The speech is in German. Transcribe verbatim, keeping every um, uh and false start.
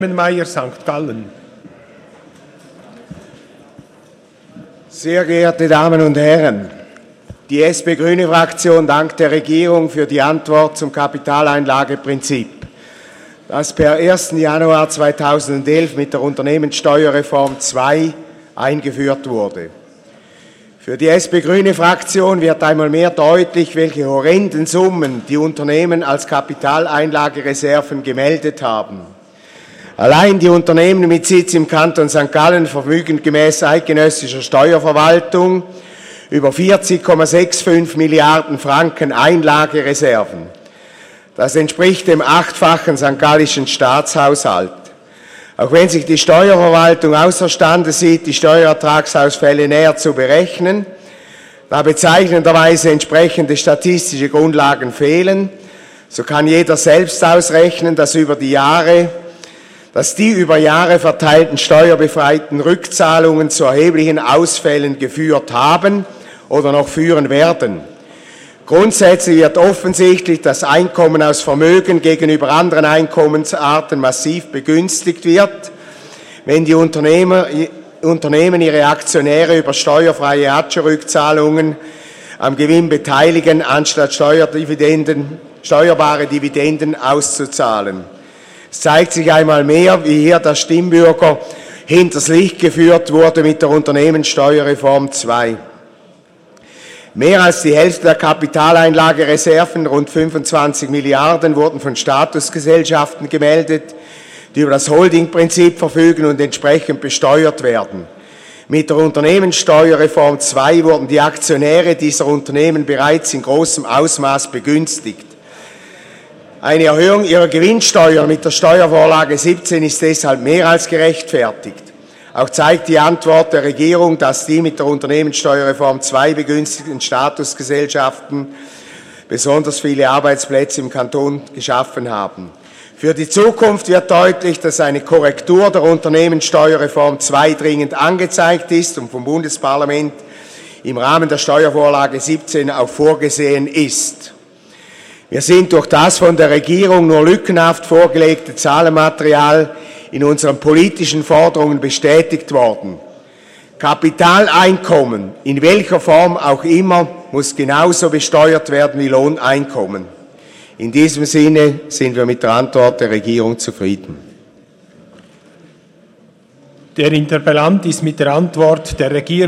Meier, Sankt Gallen. Sehr geehrte Damen und Herren, die S P-Grüne-Fraktion dankt der Regierung für die Antwort zum Kapitaleinlageprinzip, das per ersten Januar zweitausendelf mit der Unternehmenssteuerreform zwei eingeführt wurde. Für die S P-Grüne-Fraktion wird einmal mehr deutlich, welche horrenden Summen die Unternehmen als Kapitaleinlagereserven gemeldet haben. Allein die Unternehmen mit Sitz im Kanton Sankt Gallen verfügen gemäß eidgenössischer Steuerverwaltung über vierzig Komma fünfundsechzig Milliarden Franken Einlagereserven. Das entspricht dem achtfachen sankt-gallischen Staatshaushalt. Auch wenn sich die Steuerverwaltung außerstande sieht, die Steuerertragsausfälle näher zu berechnen, da bezeichnenderweise entsprechende statistische Grundlagen fehlen, so kann jeder selbst ausrechnen, dass über die Jahre dass die über Jahre verteilten steuerbefreiten Rückzahlungen zu erheblichen Ausfällen geführt haben oder noch führen werden. Grundsätzlich wird offensichtlich das Einkommen aus Vermögen gegenüber anderen Einkommensarten massiv begünstigt wird, wenn die Unternehmer, Unternehmen ihre Aktionäre über steuerfreie Atscherrückzahlungen am Gewinn beteiligen, anstatt Steuerdividenden, steuerbare Dividenden auszuzahlen. Es zeigt sich einmal mehr, wie hier der Stimmbürger hinters Licht geführt wurde mit der Unternehmenssteuerreform zwei. Mehr als die Hälfte der Kapitaleinlagereserven, rund fünfundzwanzig Milliarden, wurden von Statusgesellschaften gemeldet, die über das Holdingprinzip verfügen und entsprechend besteuert werden. Mit der Unternehmenssteuerreform zwei wurden die Aktionäre dieser Unternehmen bereits in großem Ausmaß begünstigt. Eine Erhöhung ihrer Gewinnsteuer mit der Steuervorlage siebzehn ist deshalb mehr als gerechtfertigt. Auch zeigt die Antwort der Regierung, dass die mit der Unternehmenssteuerreform zwei begünstigten Statusgesellschaften besonders viele Arbeitsplätze im Kanton geschaffen haben. Für die Zukunft wird deutlich, dass eine Korrektur der Unternehmenssteuerreform zwei dringend angezeigt ist und vom Bundesparlament im Rahmen der Steuervorlage siebzehn auch vorgesehen ist. Wir sind durch das von der Regierung nur lückenhaft vorgelegte Zahlenmaterial in unseren politischen Forderungen bestätigt worden. Kapitaleinkommen, in welcher Form auch immer, muss genauso besteuert werden wie Lohneinkommen. In diesem Sinne sind wir mit der Antwort der Regierung zufrieden. Der Interpellant ist mit der Antwort der Regierung